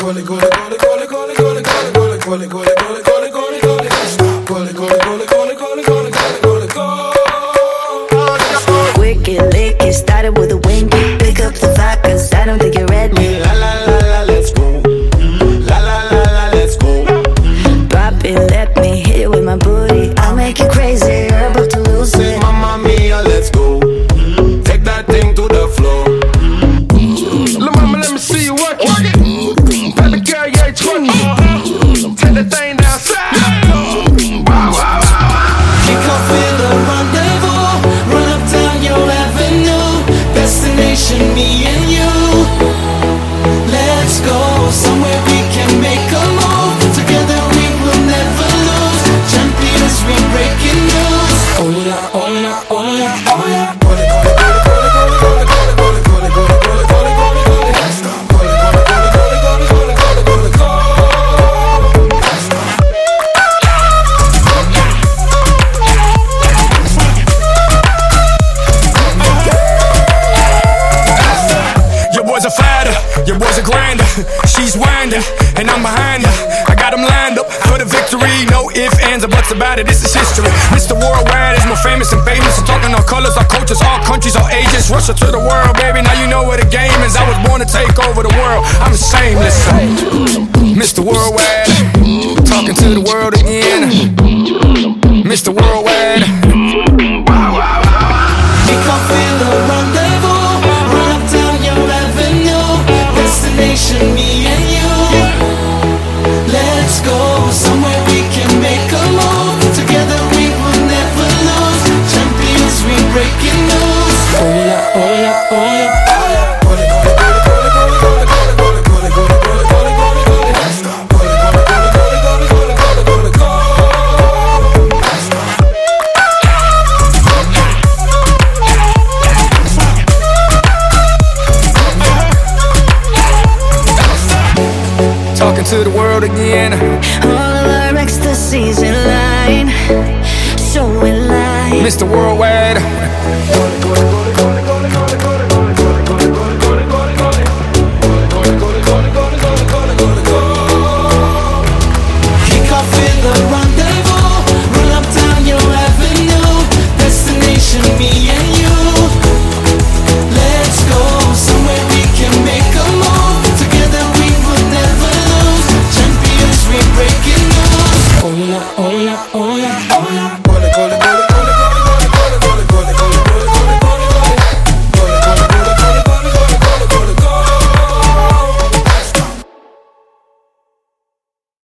Wicked lick, it started with a wink. Pick up the vibe, cause I don't think you're ready. La la la la, let's go. La la la la, let's go. Drop it, let me hit it with my booty. I'll make you crazy, you're about to lose it. Mamma mia, let's go. Take that thing to the floor. Lil' mama, let me see you work it. Baby girl, yeah, you twerk. Take that thing down south. Wow, wow, wow, wow. Kick off with a rendezvous. Run up down your avenue. Destination, me and you. Let's go somewhere we can make a move. Together we will never lose. Champions, we breaking news. Oh yeah, oh yeah, oh yeah, oh yeah. Your boy's a grinder, she's winding, and I'm behind her. I got him lined up for the victory. No ifs, ands, or buts about it, this is history. Mr. Worldwide is more famous and famous. I'm talking all colors, all cultures, all countries, all ages. Russia to the world, baby, now you know what the game is. I was born to take over the world, I'm shameless. Mr. Worldwide, talking to the world again. Mr. Worldwide. Kick off with a rendezvous. Run up down your avenue. Destination, me and you. Let's go somewhere we can make a move. Together we will never lose. Champions, we breaking news. Oh yeah, oh yeah, oh yeah, oh yeah. Talking to the world again. All of our ecstasy's in line, so in line. Mr. Worldwide.